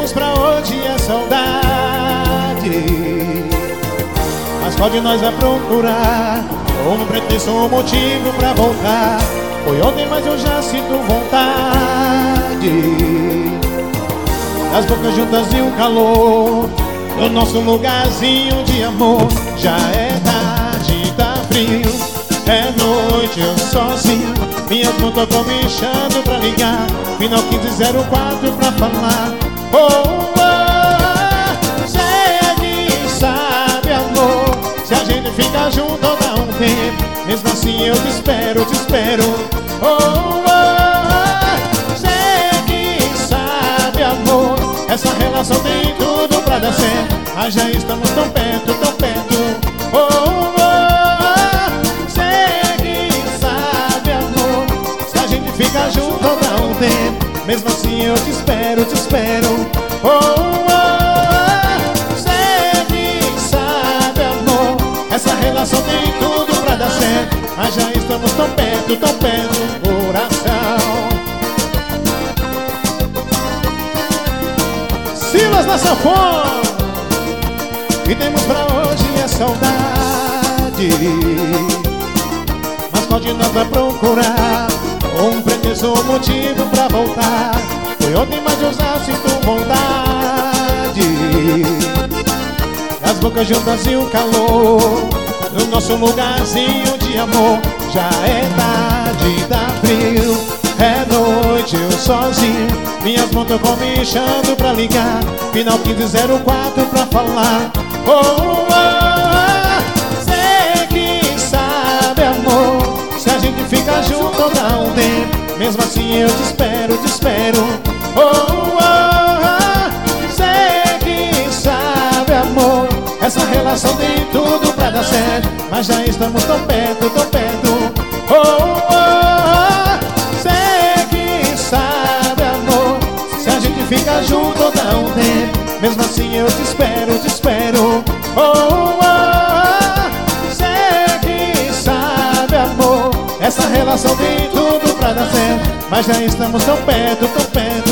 temos pra hoje é saudade. Mas qual de nós vai procurar um pretexto, um motivo pra voltar? Foi ontem, mas eu já sinto vontade das bocas juntas e o calor no nosso lugarzinho de amor. Já é tarde, tá frio, é noite, eu sozinho. Minhas mãos tão comichando pra ligar, final 1504 pra falar. Oh, oh, segue, sabe, amor, se a gente fica junto dá um tempo. Mesmo assim eu te espero, te espero. Oh, oh, segue, sabe, amor, essa relação tem tudo pra dar certo, mas já estamos tão perto, tão perto. Oh, oh, segue, sabe, amor, se a gente fica junto dá um tempo. Mesmo assim eu te espero, te espero. Oh, oh, segue, sabe, amor, essa relação tem tudo pra dar certo, mas já estamos tão perto, coração. Silas na sanfona. E temos pra hoje é saudade. Mas qual de nós vai procurar um pretexto, um motivo pra voltar? Foi ontem, mas eu já sinto vontade das bocas juntas e o calor no nosso lugarzinho de amor. Já é tarde, tá frio, é noite, eu sozinho. Minhas mãos tão comichando pra ligar, final 1504 pra falar. Oh, oh, segue, sabe, amor, se a gente fica junto dá um tempo. Mesmo assim eu te espero, te espero. Oh, oh, segue, sabe, amor, essa relação tem tudo pra dar certo, mas já estamos tão perto, tão perto. Oh, oh, segue, sabe, amor, se a gente fica junto dá um tempo. Mesmo assim eu te espero, te espero. Oh, oh, segue, sabe, amor, essa relação tem tudo pra dar certo, mas já estamos tão perto, tão perto.